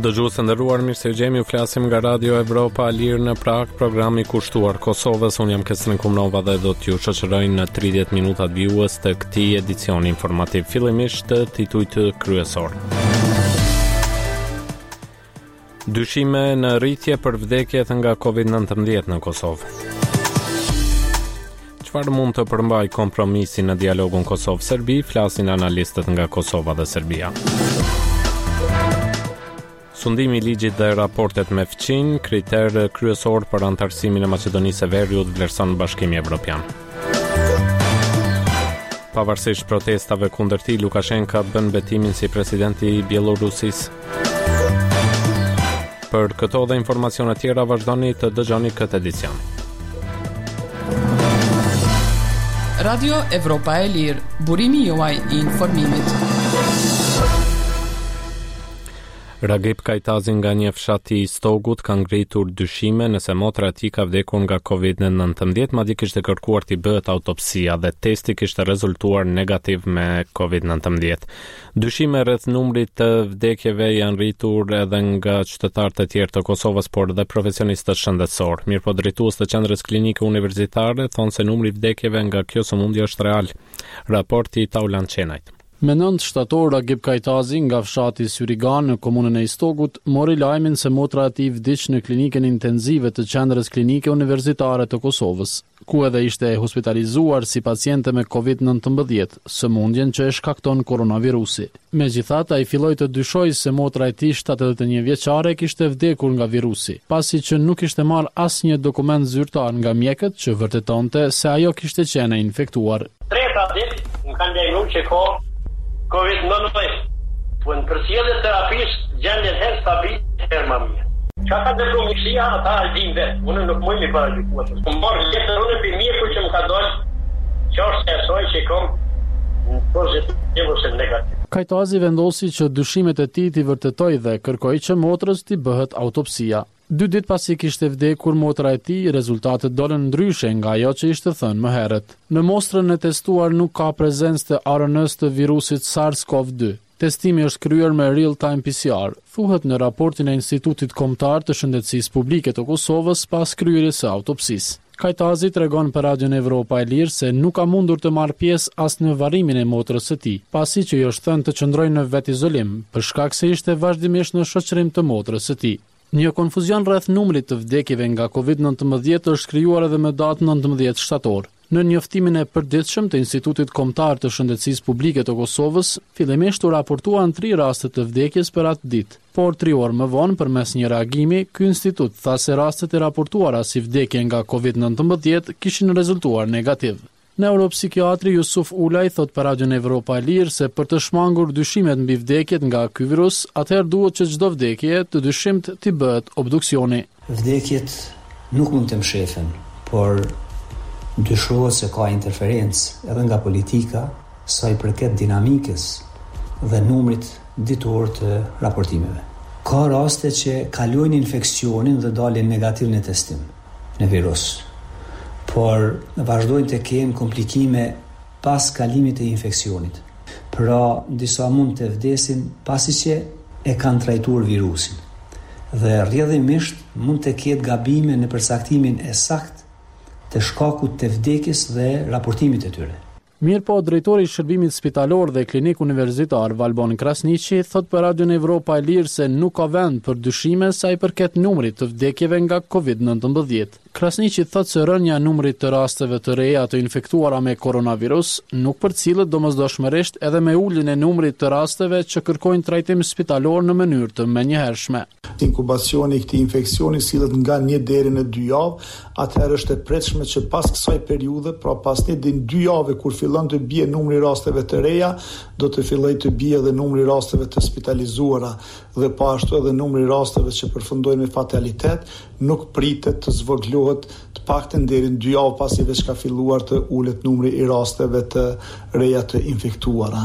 Dëgjues të nderuar, mirë se jemi, u flasim nga Radio Evropa e Lirë në Prag, programi i kushtuar Kosovës. Unë jam Kesrin Kumnova dhe do t'ju shoqëroj në 30 minutat vjues të këtij edicioni informativ. Fillimisht titujt kryesor. Dyshime në rritje për vdekjet nga COVID-19 në Kosovë. Çfarë mund të përmbajë kompromisi në dialogun Kosovë-Serbi, flasin analistët nga Kosova dhe Serbia. Sundimi i ligjit dhe raportet me fqin, kriter kryesor për antarësimin e Maqedonisë së Veriut, vlerëson Bashkimi Evropian. Pavarësisht protestave kundër tij, Lukashenko bën betimin si presidenti i Bielorusisë. Për këto dhe informacione tjera vazhdoni të dëgjoni këtë edicion. Radio Evropa e Lirë, burimi juaj i informimit. Ragip Kajtazi nga një fshat i Stogut ka ngritur dyshime nëse motra e tij ka vdekur nga COVID-19, madje kishte kërkuar t'i bëhet autopsia dhe testi kishte rezultuar negativ me COVID-19. Dyshime rreth numrit të vdekjeve janë rritur edhe nga qytetarët e tjerë të Kosovës, por dhe profesionistët shëndetësor. Mirëpo drejtues të qendrës klinike universitare thonë se numri i vdekjeve nga kjo sëmundje është real. Raporti i Taulan Qenajt. Me 9 shtator, Ragip Kajtazi nga fshati Syrigan në komunën e Istogut mori lajmin se motra e tij vdiq në klinikën intenzive të qendrës klinike universitare të Kosovës, ku edhe ishte hospitalizuar si paciente me COVID-19, sëmundjen që e shkakton koronavirusi. Megjithatë, ai filloi të dyshoj se motra e tij 71 vjeçare kishte vdekur nga virusi, pasi që nuk kishte marrë asnjë dokument zyrtar nga mjekët që vërtetonte se ajo kishte qenë infektuar. Treta ditë më kanë lajmëruar që ka COVID-19, po në përcjellje terapisë gjendjen herë stabil, herë më mirë. Çka ka diplomacia ata e dinë vetë, unë nuk mund të paraqitoj. Më marr letër unë për mjeku që më ka dalë, çfarë e soi që kom pozitiv ose negativ. Kajtazi vendosi që dyshimet e tij t'i vërtetoi dhe kërkoi që motrës t'i bëhet autopsia. 2 ditë pasi kishte vdekur motra e tij, rezultatet dolën ndryshe nga ajo që ishte thënë më herët. Në mostrën e testuar nuk ka prezencë të RNA-s të virusit SARS-CoV-2. Testimi është kryer me real-time PCR, thuhet në raportin e Institutit Kombëtar të Shëndetësisë Publike të Kosovës pas kryerjes së autopsisë. Kajtazi tregon për Radion Evropa e Lirë se nuk ka mundur të marrë pjesë as në varrimin e motrës së tij, pasi që i është thënë të qëndrojë në vetizolim, për shkak se ishte vazhdimisht në shoqërim të motrës së tij. Një konfuzion rreth numrit të vdekjeve nga COVID-19 është krijuar edhe me datën 19 shtator. Në njoftimin e përditshëm të Institutit Kombëtar të Shëndetësisë Publike të Kosovës, fillimisht u raportuan 3 raste të vdekjes për atë ditë, por 3 orë më vonë përmes një reagimi, ky institut tha se rastet e raportuara si vdekje nga COVID-19 kishin rezultuar negativ. Neuropsikiatri Jusuf Ulaj thot për Radion Evropa e Lirë se për të shmangur dyshimet mbi vdekjet nga ky virus, atëherë duhet që çdo vdekje të dyshimt t'i bëhet obduksioni. Vdekjet nuk mund të mshefen, por dyshohet se ka interferencë edhe nga politika sa i përket dinamikës dhe numrit ditor të raportimeve. Ka raste që kalojnë infeksionin dhe dalin negativ në testim në virus, por vazhdojnë të kenë komplikime pas kalimit të infeksionit. Pra, disa mund të vdesin pasi që e kanë trajtuar virusin. Dhe rrjedhimisht mund të ketë gabime në përsaktimin e saktë të shkakut të vdekjes dhe raportimit të tyre. Mirëpo, drejtori i shërbimit spitalor dhe klinik universitar Valbon Krasniqi thot për Radion Evropa e Lirë se nuk ka vend për dyshime sa i përket numrit të vdekjeve nga COVID-19. Krasniqi thot se rënja e numrit të rasteve të reja të infektuara me koronavirus nuk përcillet domosdoshmërisht edhe me uljen e numrit të rasteve që kërkojnë trajtim spitalor në mënyrë të menjëhershme. Inkubacioni i këtij infeksioni sillet nga 1 deri në 2 javë, atëherë është e pritshme që pas kësaj periudhe, pra pas 1 deri në 2 javë kur fillon të bie numri i rasteve të reja, do të fillojë të bie edhe numri i rasteve të spitalizuara dhe po ashtu edhe numri i rasteve që përfundojnë me fatalitet, nuk pritet të zvogëlohet të paktën deri në 2 javë pasi veç ka filluar të ulet numri i rasteve të reja të infektuara.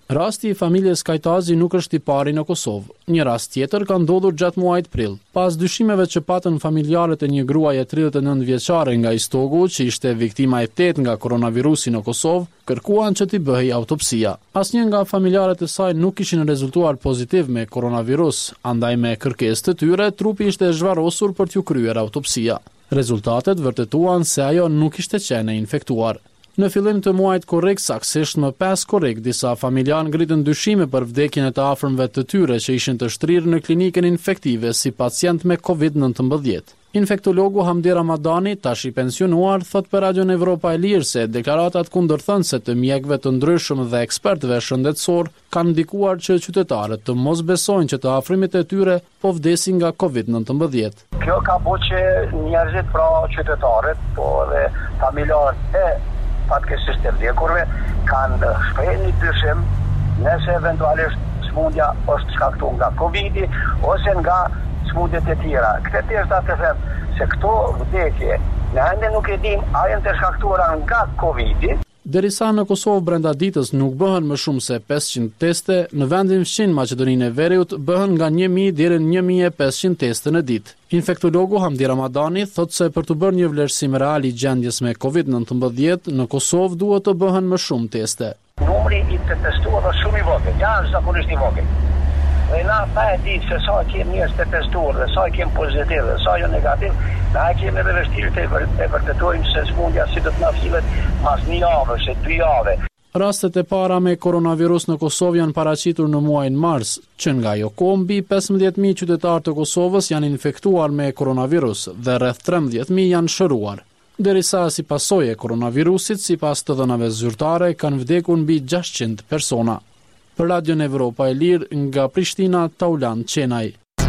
Rasti i familjes Kajtazi nuk është i pari në Kosovë. Një rast tjetër ka ndodhur gjatë muajit prill. Pas dyshimeve që patën familjarët e një gruaje 39 vjeçare nga Istogu, që ishte viktima e 8 nga koronavirusi në Kosovë, kërkuan që t'i bëhej autopsia. Asnjë nga familjarët e saj nuk kishin rezultuar pozitiv me koronavirus, andaj me kërkesë të tyre, trupi ishte zhvarrosur për t'ju kryer autopsia. Rezultatet vërtetuan se ajo nuk ishte qenë infektuar. Në fillim të muajit korrekt, saktësisht më pas korrekt, disa familjar ngritën dyshime për vdekjen e të afërmve të tyre që ishin të shtrirë në klinikën infektive si pacient me COVID-19. Infektologu Hamdi Ramadani, tash i pensionuar, thot për Radion Evropa e Lirë se deklaratat kundërthënëse të mjekëve të ndryshëm dhe ekspertëve shëndetësor kanë ndikuar që qytetarët të mos besojnë që të afërmit e tyre po vdesin nga COVID-19. Kjo ka bëu që njerëzit, pra qytetarët, po dhe familjarët e fatkeqësisht të vdekurve kanë shprehur një dyshim nëse eventualisht smundja është shkaktuar nga Covidi ose nga smundjet e tjera. Këtë tërsa të them se këto vdekje ne ende nuk e dim a janë të shkaktuara nga Covidi. Derisa në Kosovë brenda ditës nuk bëhen më shumë se 500 teste, në vendin fshin Maqedoninë e Veriut bëhen nga 1000 deri në 1500 teste në ditë. Infektologu Hamdi Ramadani thot se për të bërë një vlerësim real i gjendjes me COVID-19 në Kosovë duhet të bëhen më shumë teste. Numri i të testuar është shumë i vogël, jashtëzakonisht i vogël. Dhe na pa e ditë se sa kemi njerëz të testuar dhe sa kemi pozitiv dhe sa jo negativ, na kemi edhe vështirë të vërtetojmë se smundja si do të na fillet mas një javë, se 2 javë. Rastet e para me koronavirus në Kosovë janë paraqitur në muajin mars, që nga ajo kohë mbi 15.000 qytetarë të Kosovës janë infektuar me koronavirus dhe rreth 13.000 janë shëruar. Derisa si pasojë e koronavirusit, sipas të dhënave zyrtare, kanë vdekur mbi 600 persona. Për Radion Evropa e Lirë nga Prishtina, Taulan Qenaj.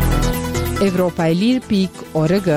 Evropaelir.org.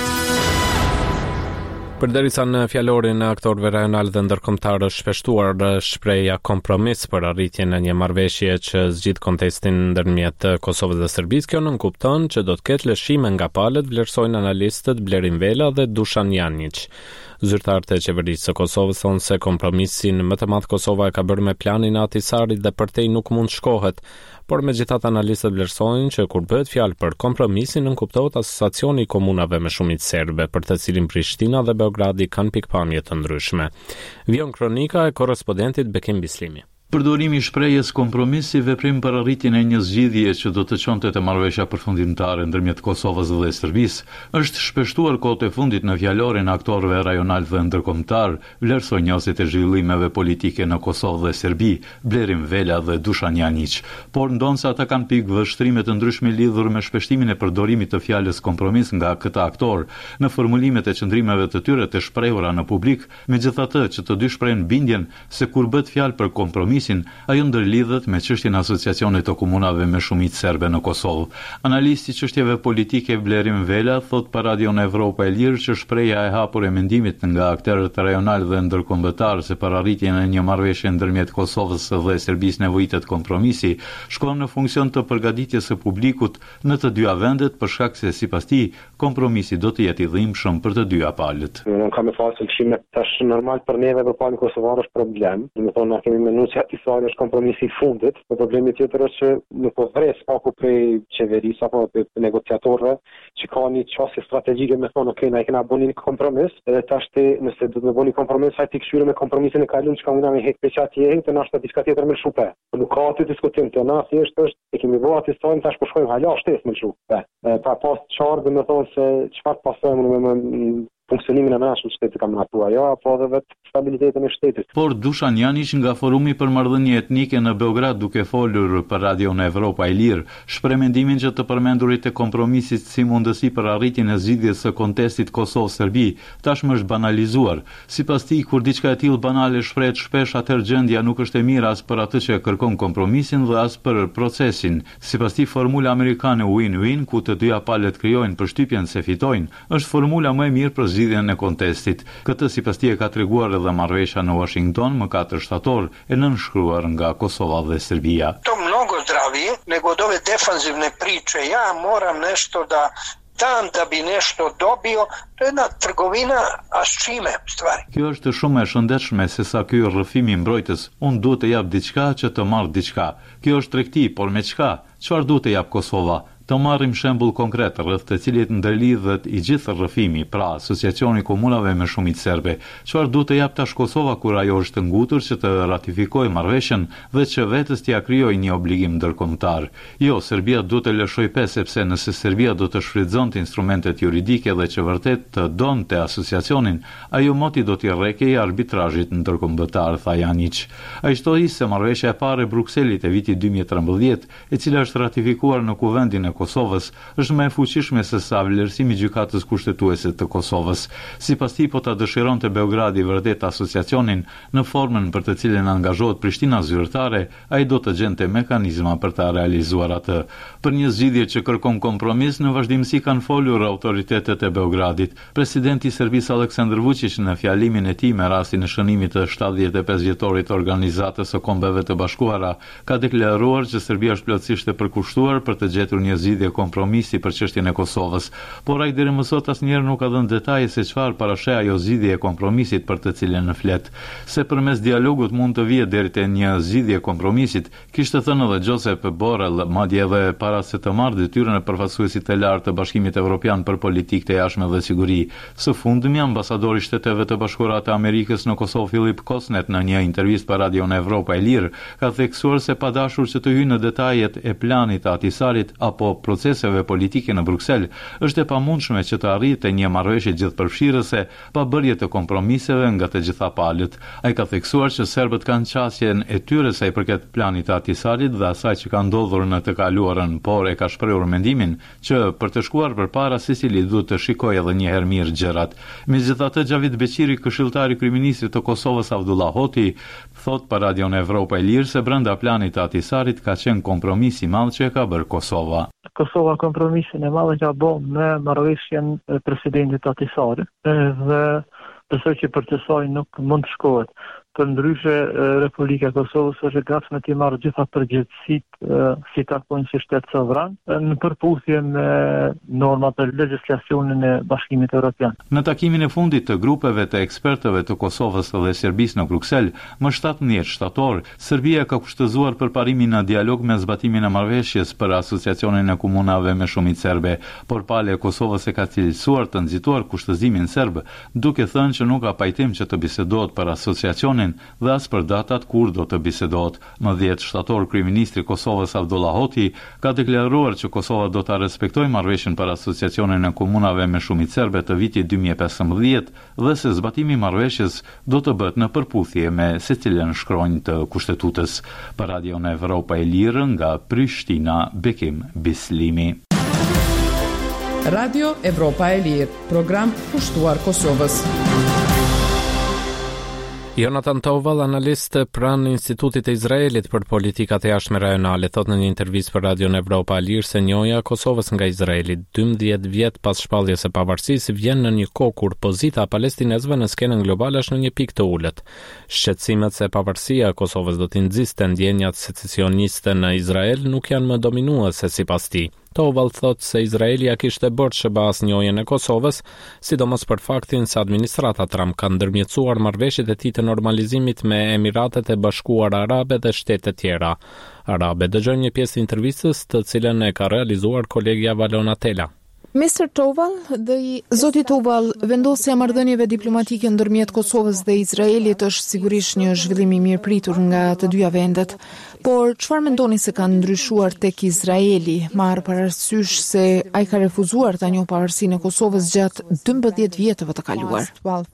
Përderisa në fjalorin e aktorëve rajonal dhe ndërkombëtar është shpeshtuar shpreha kompromis për arritjen e një marrëveshje që zgjidh kontestin ndërmjet Kosovës dhe Serbisë, kjo nënkupton që do të ketë lëshime nga palët, vlerësojnë analistët Blerim Vela dhe Dušan Janić. Zyrtarët e qeverisë së Kosovës thonë se kompromisin më të madh Kosova e ka bërë me planin e Ahtisarit dhe përtej nuk mund shkohet, por megjithatë analistët vlerësojnë që kur bëhet fjalë për kompromisin nënkuptohet asociacioni i komunave me shumicë serbe, për të cilin Prishtina dhe Beogradi kanë pikpamje të ndryshme. Vion kronika e korrespondentit Bekim Bislimi. Përdorimi i shprehjes kompromis si veprim për arritjen e një zgjidhje që do të çonte te marrëveshja përfundimtare ndërmjet Kosovës dhe Serbisë, është shpeshtuar kohët e fundit në fjalorin e aktorëve rajonal dhe ndërkombëtar, vlerësojnë njohësit e zhvillimeve politike në Kosovë dhe Serbi, Blerim Vela dhe Dušan Janić, por ndonse ata kanë pikë vështrime të ndryshme lidhur me shpeshtimin e përdorimit të fjalës kompromis nga këta aktor në formulimet e qëndrimeve të tyre të shprehura në publik, megjithatë që të dy shprehin bindjen se kur bëhet fjalë për kompromis ajo ndërlidhet me çështjen e asociacionit të komunave me shumicë serbe në Kosovë. Analisti i çështjeve politike Blerim Vela thot për Radion Evropa e Lirë që shprehja e hapur e mendimit nga aktorët rajonal dhe ndërkombëtar se për arritjen e një marrëveshje ndërmjet Kosovës dhe Serbisë nevojitet kompromisi, shkon në funksion të përgatitjes së publikut në të dyja vendet për shkak se sipas tij kompromisi do të jetë i dhimbshëm për të dyja palët. Nuk kam pasur çime tash normal për neve për palën kosovar është problem. Do të thonë na kemi menuar se Ahtisari është kompromisi i fundit. Problemi tjetër është që nuk po vres apo prej qeverisë apo prej negociatorëve që ka një çështje strategjike me thonë okay, na kena bënë një kompromis, edhe tash nëse do të bëni kompromis, hajde të këshyre me kompromisin e kaluar që kanë me hek peçati të na është diçka tjetër më shumë. Nuk ka aty diskutim të na thjesht është e kemi vënë Ahtisarin tash po shkojmë hala shtesë më shumë. Pa pas çfarë do të thonë se çfarë pasojmë me funksionimin e mëshëm shtetit kam natua, jo, apo edhe vetë stabilitetin e shtetit. Por Dušan Janić nga Forumi për marrëdhënie etnike në Beograd duke folur për Radion Evropa e Lirë, shpreh mendimin që të përmendurit e kompromisit si mundësi për arritjen e zgjidhjes së kontestit Kosovë-Serbi tashmë është banalizuar. Sipas tij, kur diçka e tillë banale shprehet shpesh, atëherë gjendja nuk është e mirë as për atë që kërkon kompromisin dhe as për procesin. Sipas tij, formula amerikane win-win, ku të dyja palët krijojnë përshtypjen se fitojnë, është formula më e mirë për zgjidhjen e kontestit. Këtë sipas tij e ka treguar edhe marrëveshja në Washington më 4 shtator e nënshkruar nga Kosova dhe Serbia. To mnogo zdravije nego od ove defanzivne priče. Ja moram nešto da tam da bi nešto dobio, to je jedna trgovina, a s čime u stvari? Kjo është shumë e shëndetshme se sa ky rrëfim i mbrojtës, unë duhet të jap diçka që të marr diçka. Kjo është tregti, por me çka? Çfarë duhet të jap Kosova? Të marrim shembull konkret rreth të cilit ndërlidhet i gjithë rrëfimi, pra Asociacioni i Komunave me Shumicë Serbe. Çfarë duhet të jap tash Kosova kur ajo është ngutur që të ratifikojë marrëveshjen dhe që vetës t'ia krijojë një obligim ndërkombëtar? Jo, Serbia duhet të lëshojë pesë, sepse nëse Serbia do të shfrytëzonte instrumentet juridike dhe që vërtet të donte asociacionin, ajo moti do t'i rrekej arbitrazhit ndërkombëtar, tha Janić. Ai shtoi se marrëveshja e parë e Brukselit e vitit 2013, e cila është ratifikuar në Kuvendin e Kosovës, është më e fuqishme se sa vlerësimi i gjykatës kushtetuese të Kosovës. Sipas tij, po ta dëshironte Beogradi vërtet asociacionin në formën për të cilën angazhohet Prishtina zyrtare, ai do të gjente mekanizma për ta realizuar atë. Për një zgjidhje që kërkon kompromis, në vazhdimsi kanë folur autoritetet e Beogradit. Presidenti i Serbisë Aleksandar Vučić në fjalimin e tij me rastin e shënimit të 75 vjetorit të Organizatës së Kombeve të Bashkuara, ka deklaruar që Serbia është plotësisht e përkushtuar për të gjetur një zgjidhje kompromisi për çështjen e Kosovës, por ai deri më sot asnjëherë nuk ka dhënë detaje se çfarë parasheh ajo zgjidhje e kompromisit për të cilën në flet. Se përmes dialogut mund të vijë deri te një zgjidhje kompromisit, kishte thënë edhe Josep Borrell, madje edhe para se të marrë detyrën e përfaqësuesit të lartë të Bashkimit Evropian për politikë të jashtme dhe siguri. Së fundmi, ambasadori i Shteteve të Bashkuara të Amerikës në Kosovë, Philip Kosnet, në një intervistë për Radion Evropa e Lirë, ka theksuar se pa dashur që të hyjë në detajet e planit të Ahtisarit apo proceseve politike në Bruksel, është e pamundshme që të arrijë një marrëveshje gjithëpërfshirëse pa bërje të kompromiseve nga të gjitha palët. Ai ka theksuar që serbët kanë qasjen e tyre sa i përket planit të Ahtisarit dhe asaj që ka ndodhur në të kaluarën, por e ka shprehur mendimin që për të shkuar përpara secili duhet të shikojë edhe një herë mirë gjërat. Megjithatë, Xhavid Beqiri, këshilltari i kryeministrit të Kosovës Abdullah Hoti, thot për Radion Evropa e Lirë se brenda planit të Ahtisarit ka qenë kompromis i madh që e ka bërë Kosova. Kosova kompromisin e madh që bën me marrëveshjen e presidentit Ahtisarit dhe besoj që për të saj nuk mund të shkohet. Për ndryshe, Republika e Kosovës është e gatshme të marrë gjitha përgjegjësitë si takojnë si shtet sovran në përputhje me normat e legjislacionit e Bashkimit Evropian. Në takimin e fundit të grupeve të ekspertëve të Kosovës dhe Serbisë në Bruksel, më 17 shtator, Serbia ka kushtëzuar përparimin në dialog me zbatimin e marrëveshjes për asociacionin e komunave me shumicë serbe, por palë e Kosovës e ka cilësuar të nxituar kushtëzimin serb, duke thënë që nuk ka pajtim që të bisedohet për asociacionin dhe as për datat kur do të bisedohet. Më 10 shtator, kryeministri i Kosovës Abdullah Hoti ka deklaruar që Kosova do ta respektojë marrëveshjen për asociacionin e komunave me shumicë serbe të vitit 2015 dhe se zbatimi i marrëveshjes do të bëhet në përputhje me secilën shkronjë të kushtetutës. Për Radion Evropa e Lirë nga Prishtina, Bekim Bislimi. Radio Evropa e Lirë, program kushtuar Kosovës. Jonathan Toval, analist pranë Institutit të Izraelit për politikat e jashtme rajonale, thot në një intervistë për Radion Evropa e Lirë se njoja e Kosovës nga Izraeli 12 vjet pas shpalljes së pavarësisë vjen në një kohë kur pozita e palestinezëve në skenën globale është në një pikë të ulët. Shqetësimet se pavarësia e Kosovës do të nxjiste ndjenjat secesioniste në Izrael nuk janë më dominuese sipas tij. Toval thot se Izraeli ja kishte bërë shëbas njohjen e Kosovës, sidomos për faktin se administrata Trump ka ndërmjetësuar marrëveshjet e tij të normalizimit me Emiratet e Bashkuara Arabe dhe shtete tjera arabe. Dëgjojmë një pjesë të intervistës të cilën e ka realizuar kolegja Valona Tela. Mr. Toval, Zoti Toval, vendosja e marrëdhënieve diplomatike ndërmjet Kosovës dhe Izraelit është sigurisht një zhvillim i mirëpritur nga të dyja vendet. Por çfarë mendoni se ka ndryshuar tek Izraeli, marrë parasysh se ai ka refuzuar ta njohë pavarësinë e Kosovës gjatë 12 vjetëve të kaluar?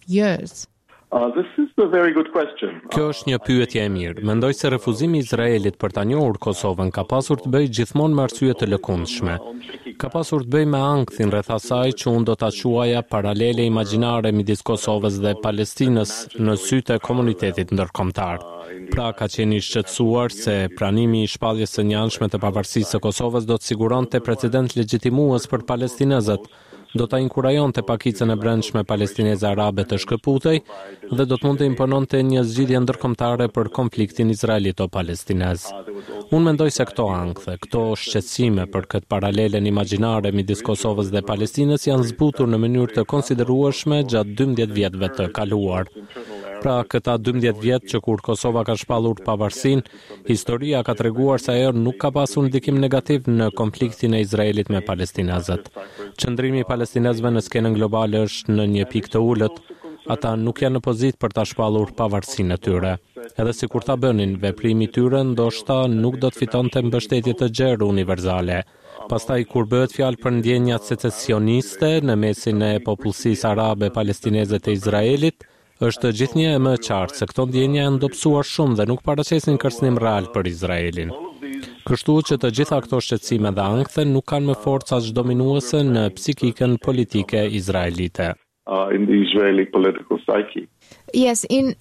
Kjo është një pyetje e mirë. Mendoj se refuzimi i Izraelit për ta njohur Kosovën ka pasur të bëjë gjithmonë me arsye të lëkundshme. Ka pasur të bëjë me ankthin rreth asaj që unë do ta quaja paralele imagjinare midis Kosovës dhe Palestinës në sytë e komunitetit ndërkombëtar. Pra ka qenë i shqetësuar se pranimi i shpalljes së njëanshme të pavarësisë së Kosovës do të siguronte precedent legjitimues për palestinezët, do ta inkurajonte pakicën e brendshme palestineze arabe të shkëputej dhe do të mund të impononte një zgjidhje ndërkombëtare për konfliktin izraelito-palestinez. Unë mendoj se këto ankthë, këto shqetësime për këtë paralelen imagjinare midis Kosovës dhe Palestinës janë zbutur në mënyrë të konsiderueshme gjatë 12 vjetëve të kaluar. Pra këta 12 vjet që kur Kosova ka shpallur pavarësinë, historia ka treguar se ajo nuk ka pasur ndikim negativ në konfliktin e Izraelit me palestinezët. Qëndrimi i palestinezëve në skenën globale është në një pikë të ulët. Ata nuk janë në pozitë për ta shpallur pavarësinë e tyre. Edhe si kur ta bënin, veprimi i tyre ndoshta nuk do të fitonte mbështetje të gjerë universale. Pastaj kur bëhet fjalë për ndjenjat secesioniste në mesin e popullsisë arabe palestineze të Izraelit, është gjithnjë e më qartë se këto ndjenja janë dobësuar shumë dhe nuk paraqesin kërcënim real për Izraelin. Kështu që të gjitha këto shqetësime dhe ankthë nuk kanë më forca dominuese në psikikën politike izraelite. In the Israeli political psyche. Yes,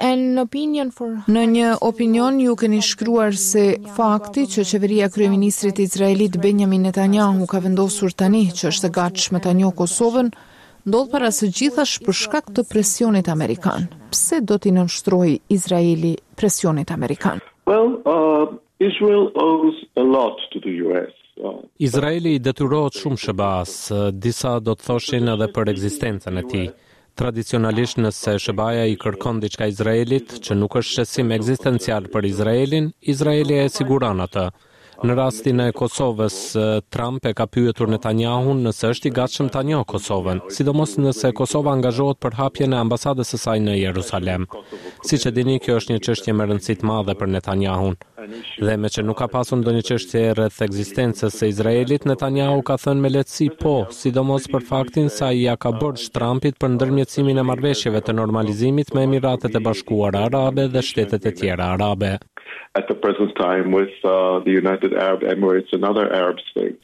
Në një opinion ju keni shkruar se fakti që qeveria kryeministrit izraelit Benjamin Netanyahu ka vendosur tani që është e gatshme ta njohë Kosovën, ndodh para së gjithash për shkak të presionit amerikan. Pse do t'i nënshtrojë Izraeli presionit amerikan? Well, Israel owes a lot to the US. Izraeli i detyrohet shumë SBA-s, disa do të thoshin edhe për ekzistencën e tij. Tradicionalisht nëse SBA-ja i kërkon diçka Izraelit që nuk është shqetësim ekzistencial për Izraelin, Izraeli e siguron atë. Në rastin e Kosovës, Trump e ka pyetur Netanyahun nëse është i gatshëm ta njohë Kosovën, sidomos nëse Kosova angazhohet për hapjen e ambasadës së saj në Jerusalem. Siç e dini, kjo është një çështje me rëndësi të madhe për Netanyahun. Dhe me që nuk ka pasur ndonjë çështje rreth ekzistencës së Izraelit, Netanyahu ka thënë me lehtësi po, sidomos për faktin se ai ja ka borxh Trumpit për ndërmjetësimin e marrëveshjeve të normalizimit me Emiratet e Bashkuara Arabe dhe shtetet e tjera arabe. At the present time with the United Arab Emirates and other Arab states.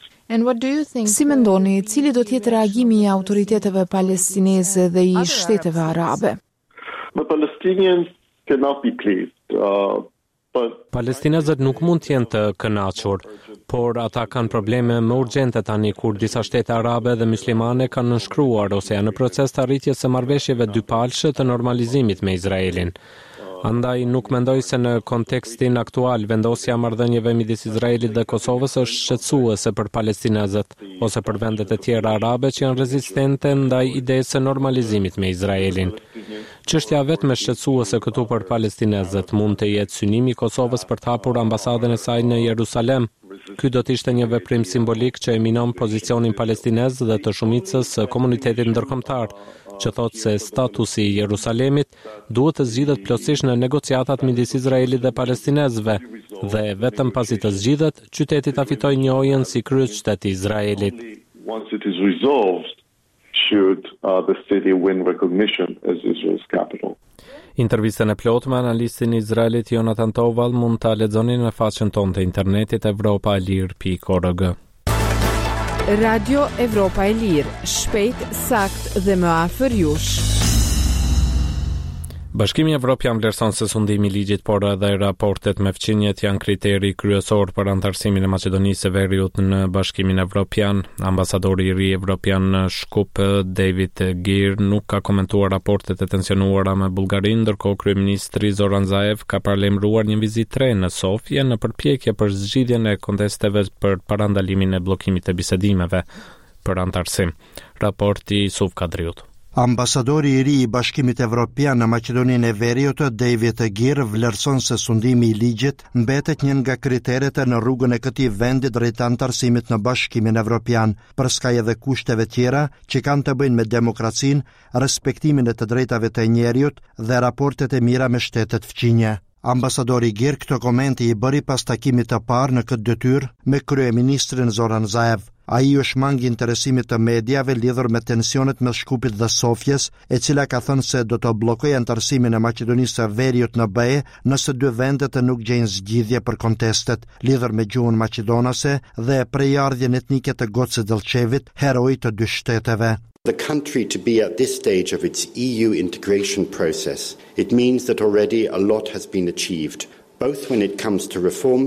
Si mendoni, cili do të jetë reagimi i autoriteteve palestineze dhe i shteteve arabe? The Palestinians cannot be pleased. Palestinezët nuk mund të jenë të kënaqur, por ata kanë probleme më urgjente tani kur disa shtete arabe dhe muslimane kanë nënshkruar ose janë në proces të arritjes së marrëveshjeve dypalëshe të normalizimit me Izraelin. Andaj nuk mendoj se në kontekstin aktual vendosja e marrëdhënieve midis Izraelit dhe Kosovës është shqetësuese për palestinezët ose për vendet e tjera arabe që janë rezistente ndaj idesë së normalizimit me Izraelin. Çështja vetëm e shqetësuese këtu për palestinezët mund të jetë synimi i Kosovës për të hapur ambasadën e saj në Jerusalem. Ky do të ishte një veprim simbolik që e minon pozicionin palestinez dhe të shumicës së komunitetit ndërkombëtar, që thotë se statusi i Jerusalemit duhet të zgjidhet plotësisht në negociatat midis Izraelit dhe palestinezëve dhe vetëm pasi të zgjidhet, qyteti ta fitojë njohjen si kryeqytet i Izraelit. Once it is resolved, should the city win recognition as Israel's capital. Intervistën e plotë me analistin i Izraelit Jonathan Toval mund ta lexoni në faqen tonë të internetit europaelir.org. Radio Evropa e Lirë, shpejt, sakt dhe më afër jush. Bashkimi Evropian vlerëson se sundimi i ligjit, por edhe raportet me fqinjet janë kriteri kryesor për antarësimin e Maqedonisë së Veriut në Bashkimin Evropian. Ambasadori i ri evropian në Shkup, David Gir, nuk ka komentuar raportet e tensionuara me Bullgarinë, ndërkohë kryeministri Zoran Zaev ka paralajmëruar një vizitë re në Sofje në përpjekje për zgjidhjen e kontesteve për parandalimin e bllokimit të bisedimeve për antarësim. Raporti Suf Kadriut. Ambasadori i ri i Bashkimit Evropian në Maqedoninë e Veriut, David Gir, vlerëson se sundimi i ligjit mbetet një nga kriteret në rrugën e këtij vendi drejt antarësimit në Bashkimin Evropian, përskaj edhe kushteve tjera që kanë të bëjnë me demokracinë, respektimin e të drejtave të njerëzit dhe raportet e mira me shtetet fqinje. Ambasadori Gir këto komente i bëri pas takimit të parë në këtë detyrë me kryeministrin Zoran Zaev. Ai u shmangi interesimit të mediave lidhur me tensionet mes Shkupit dhe Sofjes, e cila ka thënë se do të bllokojë antarësimin e Maqedonisë së Veriut në BE nëse dy vendet nuk gjejnë zgjidhje për kontestet lidhur me gjuhën maqedonase dhe prejardhjen etnike të Goce Delçevit, heroi të dy shteteve. The country to be at this stage of its EU integration process, it means that already a lot has been achieved, both when it comes to reforms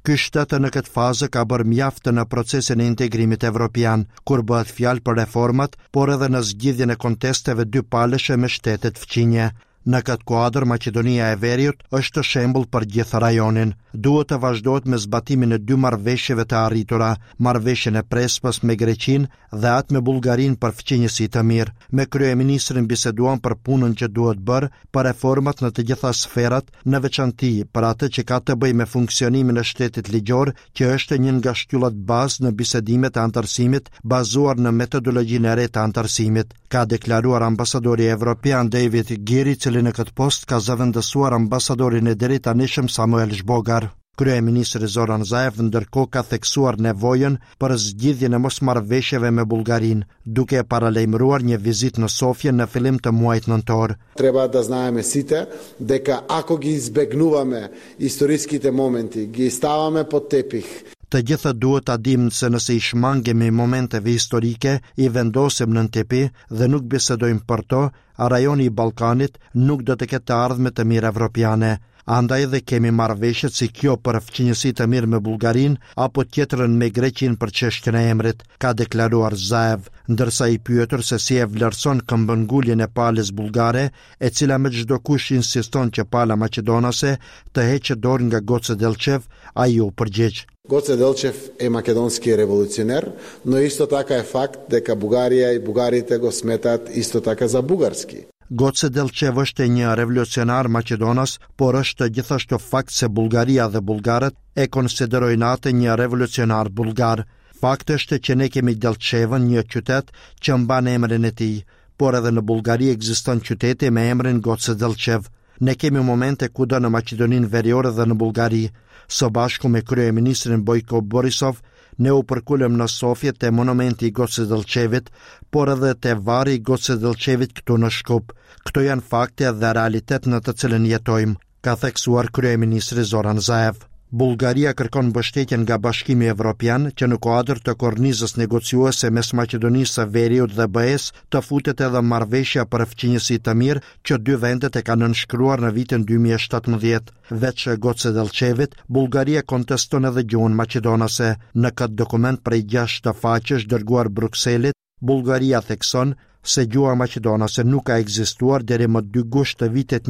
Ky shtet në këtë fazë ka bërë mjaft në procesin e integrimit evropian, kur bëhet fjalë për reformat, por edhe në zgjidhjen e kontesteve dypalëshe me shtetet fqinje. Në këtë kuadër, Maqedonia e Veriut është shembull për gjithë rajonin. Duhet të vazhdohet me zbatimin e dy marrëveshjeve të arritura, marrëveshjen e Prespës me Greqinë dhe atë me Bullgarinë për fqinjësi të mirë. Me kryeministrin biseduan për punën që duhet bërë për reformat në të gjitha sferat, në veçanti për atë që ka të bëjë me funksionimin e shtetit ligjor, që është një nga shtyllat bazë në bisedimet e antarësimit bazuar në metodologjinë e re të antarësimit, ka deklaruar ambasadori evropian David Giri, në këtë post ka zëvendësuar ambasadorin e deri tanishëm Samuel Zhbogar. Kryeministri Zoran Zaev ndërkohë ka theksuar nevojën për zgjidhjen e mosmarrëveshjeve me Bullgarinë, duke paralajmëruar një vizitë në Sofje në fillim të muajit nëntor. Treba da znajeme site дека ako gi izbegnuvame historiskite momenti, gi stavame pod tepih. Të gjithë duhet ta dimë se nëse i shmangemi momenteve historike, i vendosim nën tepi dhe nuk bisedojmë për to, a rajoni i Ballkanit nuk do të ketë të ardhme të mirë evropiane. Andaj dhe kemi marrëveshjet si kjo për fqinjësi të mirë me Bullgarinë apo tjetrën me Greqinë për çështjen e emrit, ka deklaruar Zaev, ndërsa i pyetur se si e vlerëson këmbënguljen e palës bullgare, e cila me çdo kush insiston që pala maqedonase të heqë dorë nga Goce Delchev, ai u përgjigj. Goce Delchev е македонски революционер, но исто така е факт дека Бугарија и бугарите го сметаат исто така за бугарски. Goce Delchev është një revolucionar maqedonas, por është gjithashtu fakt se Bullgaria dhe bullgarët e konsiderojnë atë një revolucionar bullgar. Fakt është që ne kemi Delchevën, një qytet që mban emrin e tij, por edhe në Bullgari ekziston qyteti me emrin Goce Delchev. Ne kemi momente kudo në Maqedoninë Veriore dhe në Bullgari. Së bashku me kryeministrin Bojko Borisov, ne u përkulëm në Sofje te monumenti i Goce Delchevit, por edhe te vari i Goce Delchevit këtu në Shkup. Këto janë fakte dhe realitet në të cilën jetojmë, ka theksuar kryeministri Zoran Zaev. Bullgaria kërkon mbështetjen nga Bashkimi Evropian që në kuadër të kornizës negociuese mes Maqedonisë së Veriut dhe BE-s të futet edhe marrëveshja për fqinjësi të mirë që dy vendet e kanë nënshkruar në vitin 2017. Veç Goce Delchevit, Bullgaria konteston edhe gjuhën maqedonase. Në këtë dokument prej 6 faqesh dërguar Brukselit, Bullgaria thekson se gjuha maqedonase nuk ka ekzistuar deri më 2 gusht të vitit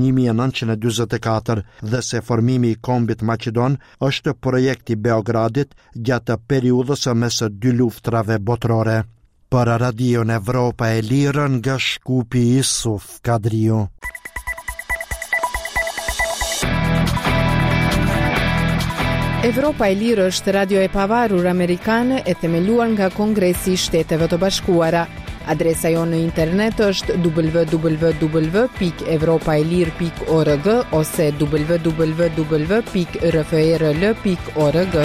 1944 dhe se formimi i kombit maqedon është projekt i Beogradit gjatë periudhës mes së 2 luftrave botërore. Për Radion Evropa e Lirë nga Shkupi Isuf Kadriu. Evropa e Lirë është radio e pavarur amerikane e themeluar nga Kongresi i Shteteve të Bashkuara. Adresa jonë në internet është www.evropaelir.org ose www.rfrl.org.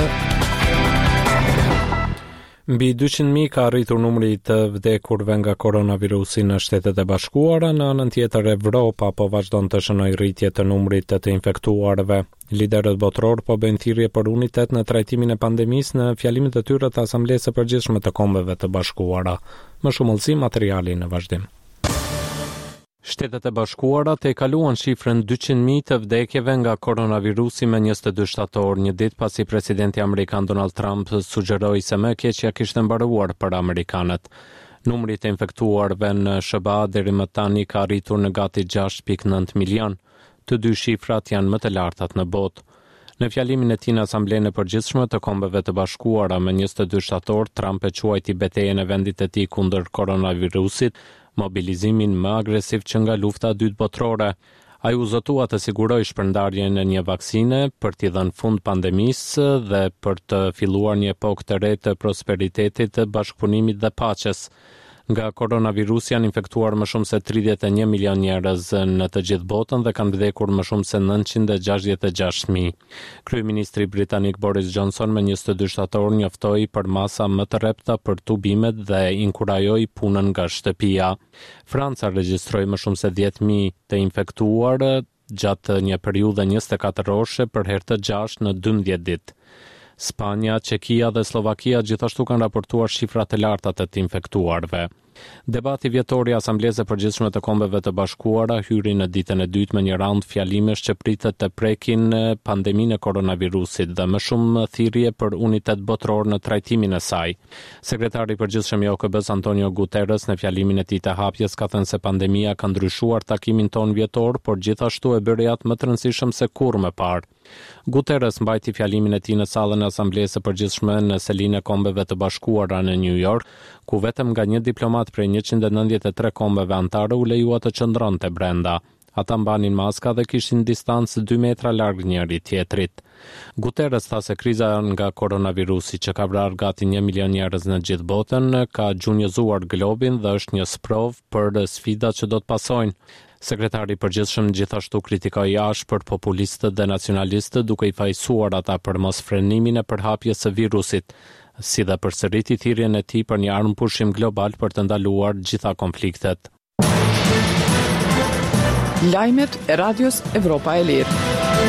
Mbi 200.000 ka arritur numri të vdekurve nga koronavirusi në Shtetet e Bashkuara, në anën tjetër Evropa po vazhdon të shënojë rritje të numrit të infektuarve. Liderët botëror po bëjnë thirrje për unitet në trajtimin e pandemisë në fjalimet e tyre të Asamblesë së Përgjithshme të Kombeve të Bashkuara. Më shumë ulësi materiali në vazhdim. Shtetet e Bashkuara te kaluan shifrën 200.000 të vdekjeve nga koronavirusi me 22 shtator, një ditë pasi presidenti amerikan Donald Trump sugjeroi se më keqja kishte mbaruar për amerikanët. Numri të infektuarve në SBA deri më tani ka arritur në gati 6.9 milion. Të dy shifrat janë më të lartat në botë. Në fjalimin e tij në Asamblenë e Përgjithshme të Kombeve të Bashkuara me 22 shtator, Trump e quajti betejën e vendit të tij kundër koronavirusit mobilizimin më agresiv që nga lufta e dytë botërore. Ai u zotua të sigurojë shpërndarjen e një vaksine për t'i dhënë fund pandemisë dhe për të filluar një epokë të re të prosperitetit, të bashkëpunimit dhe paqes. Nga koronavirusi janë infektuar më shumë se 31 milion njerëz në të gjithë botën dhe kanë vdekur më shumë se 966.000. Kryeministri britanik Boris Johnson me 22 shtator njoftoi për masa më të rrepta për tubimet dhe inkurajoi punën nga shtëpia. Franca regjistroi më shumë se 10.000 të infektuar gjatë një periudhe 24 orëshe për herë të 6 në 12 ditë. Spanja, Çekia dhe Slovakia gjithashtu kanë raportuar shifra të larta të infektuarve. Debati vjetor I Asamblesë së Përgjithshme të Kombeve të Bashkuara hyri në ditën e dytë me një raund fjalimesh që pritet të prekin pandeminë e koronavirusit dhe më shumë thirrje për unitet botror në trajtimin e saj. Sekretari I Përgjithshëm I OKB-s Antonio Guterres në fjalimin e tij të hapjes ka thënë se pandemia ka ndryshuar takimin ton vjetor, por gjithashtu e bëri atë më të rëndësishëm se kurrë më parë. Guterres mbajti fjalimin e tij në sallën e Asamblesë së Përgjithshme në selinë e Kombeve të Bashkuara në New York, ku vetëm nga një diplomat prej 193 kombeve anëtare u lejua të qëndronte brenda. Ata mbanin maska dhe kishin distancë 2 metra larg njëri tjetrit. Guterres tha se kriza nga koronavirusi që ka vrarë gati 1 milion njerëz në gjithë botën ka gjunjëzuar globin dhe është një sprov për sfidat që do të pasojnë. Sekretari I Përgjithshëm gjithashtu kritikoi ashpër populistët dhe nacionalistët duke I fajsuar ata për mos frenimin e përhapjes së virusit, si dhe përsëriti thirrjen e tij për një armë pushim global për të ndaluar gjitha konfliktet. Lajmet e Radios Evropa e Lirë.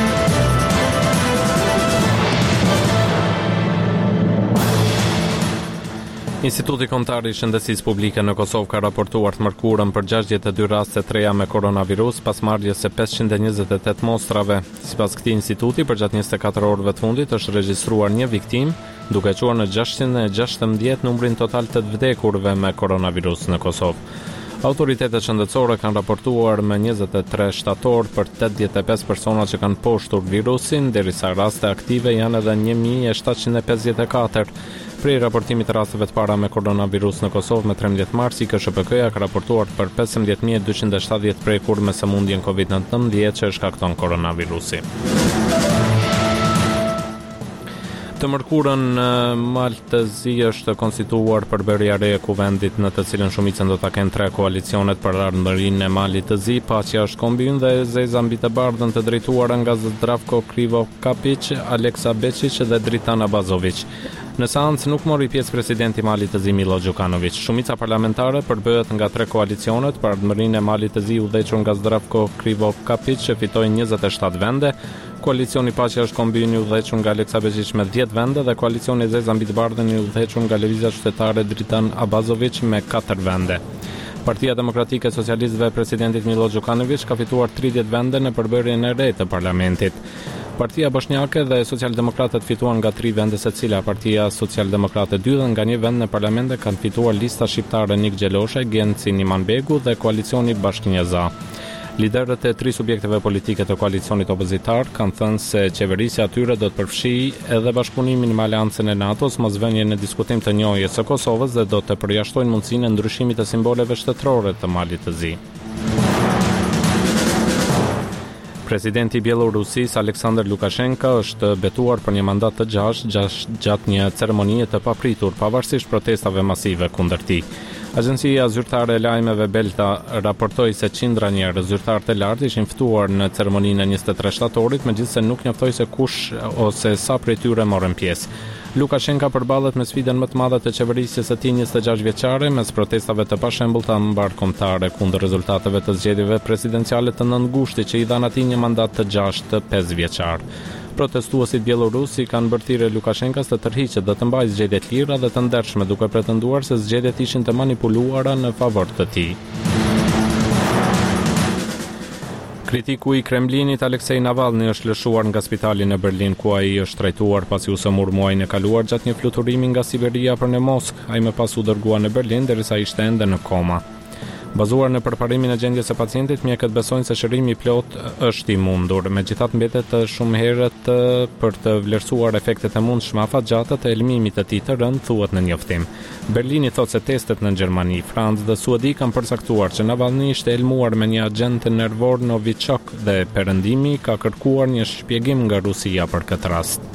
Instituti Kombëtar I Shëndetësisë Publike në Kosovë ka raportuar të mërkurën për 62 raste të reja me koronavirus pas marrjes së 528 mostrave. Sipas këtij instituti, përgjatë 24 orëve të fundit është regjistruar një viktim, duke quar në 616 numrin total të vdekurve me koronavirus në Kosovë. Autoritetet shëndetësore kanë raportuar me 23 shtator për 85 persona që kanë poshtur virusin, derisa raste aktive janë edhe 1754. Prej raportimit të rasteve të para me koronavirus në Kosovë me 13 mars, KSHPK-ja ka raportuar për 15270 prekur me sëmundjen COVID-19 që shkakton koronavirusi. Të mërkurën Maltëzi është konstituar përbërja re e kuvendit në të cilën shumicën do ta kenë 3 koalicionet për ardhmërinë e Malit të Zi. Paqja është kombin dhe zeza mbi të bardhën të drejtuara nga Zdravko Krivokapić, Aleksa Bečić dhe Dritan Abazović. Në seancë nuk mori pjesë presidenti I Malit të Zi Milo Đukanović. Shumica parlamentare përbëhet nga 3 koalicionet për ardhmërinë e Malit të Zi udhëhequr nga Zdravko Krivokapić që fitoi 27 vende. Koalicioni Paqja është kombin I udhëhequr nga Aleksa Bečić me 10 vende dhe koalicioni Zeza mbi të bardhën I udhëhequr nga Lëvizja Qytetare Dritan Abazović me 4 vende. Partia Demokratike e Socialistëve e presidentit Milo Đukanović ka fituar 30 vende në përbërjen e re të parlamentit. Partia Bosnjake dhe Socialdemokratët fituan nga 3 vende secila. Partia Socialdemokrate 2 dhe nga 1 vend në parlament kanë fituar Lista Shqiptare Nik Gjeloshe, Genci Nimanbegu dhe koalicioni Bashkënjeza. Liderët e 3 subjekteve politike të koalicionit opozitar kanë thënë se qeverisja atyre do të përfshijë edhe bashkëpunimin me Aleancën e NATO-s, mosvënien në diskutim të njohjes së Kosovës dhe do të përjashtojnë mundësinë e ndryshimit të simboleve shtetërore të Malit të Zi. Presidenti I Bielorusisë Aleksandr Lukashenko është betuar për një mandat të 6 gjatë një ceremonie të papritur, pavarësisht protestave masive kundër tij. Agjencia zyrtare e lajmeve Belta raportoi se qindra njerëz zyrtar të lartë ishin ftuar në ceremoninë e 23 shtatorit, megjithëse nuk njoftoi se kush ose sa prej tyre morën pjesë. Lukashenko përballet me sfidën më të madhe të qeverisjes së tij 26 vjeçare mes protestave të pashembullta mbarkombëtare kundër rezultateve të zgjedhjeve presidenciale të 9 gushtit që I dhanë atij një mandat të 6 të 5 vjeçar. Protestuesit bielorusi kanë bërthirrë Lukashenkos të tërhiqet dhe të mbajë zgjedhje të lira dhe të ndershme, duke pretenduar se zgjedhjet ishin të manipuluara në favor të tij. Kritiku I Kremlinit Aleksej Navalny është lëshuar nga spitali në Berlin ku ai është trajtuar pasi u sëmur muajin e kaluar gjatë një fluturimi nga Siberia për në Moskë. Ai më pas u dërgua në Berlin derisa ishte ende në koma. Bazuar në përparimin e gjendjes së pacientit, mjekët besojnë se shërimi I plot është I mundur. Megjithatë mbetet shumë herët për të vlerësuar efektet e mundshme afatgjatë të elmimit të tij të rënd, thuhet në njoftim. Berlini thotë se testet në Gjermani, Francë dhe Suedi kanë përcaktuar që Navalny ishte elmuar me një agent nervor Novichok dhe perëndimi ka kërkuar një shpjegim nga Rusia për këtë rast.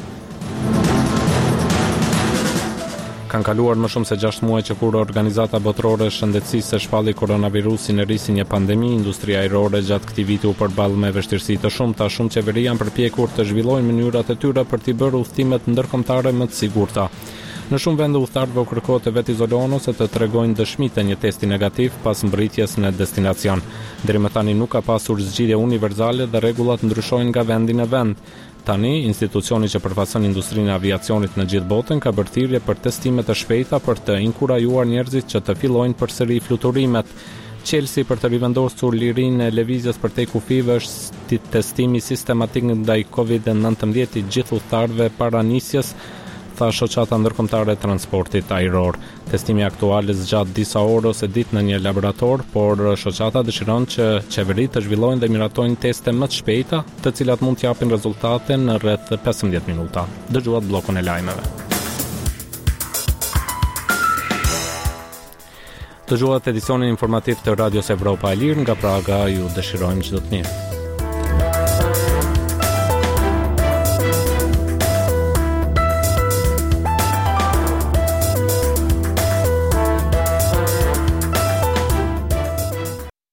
Kanë kaluar më shumë se 6 muaj që kur Organizata Botërore e Shëndetësisë shpalli koronavirusin e risi një pandemi, industria ajrore gjatë këtij viti u përball me vështirësi të shumta. Shumë qeveri janë përpjekur të zhvillojnë mënyrat e tyre për t'i bërë udhëtimet ndërkombëtare më të sigurta. Në shumë vende udhëtarëve u kërkohet të vetë izolohen ose të tregojnë dëshmitë e një testi negativ pas mbërritjes në destinacion. Deri më tani nuk ka pasur zgjidhje universale dhe rregullat ndryshojnë nga vendi në vend. Tani, institucioni që përfaqëson industrinë e aviacionit në gjithë botën ka bërë thirrje për testime të shpejta për të inkurajuar njerëzit që të fillojnë përsëri fluturimet. Çelësi për të rivendosur lirinë e lëvizjes përtej kufive është testimi sistematik ndaj COVID-19 i gjithë udhëtarëve para nisjes, tha shoqata ndërkombëtare e transportit ajror. Testimi aktual zgjat disa orë ose ditë në një laborator, por shoqata dëshiron që qeveritë të zhvillojnë dhe miratojnë teste më të shpejta, të cilat mund të japin rezultate në rreth 15 minuta. Dëgjuat bllokun e lajmeve. Dëgjuat edicionin informativ të Radios Evropa e Lirë nga Praga, ju dëshirojmë çdo të mirë.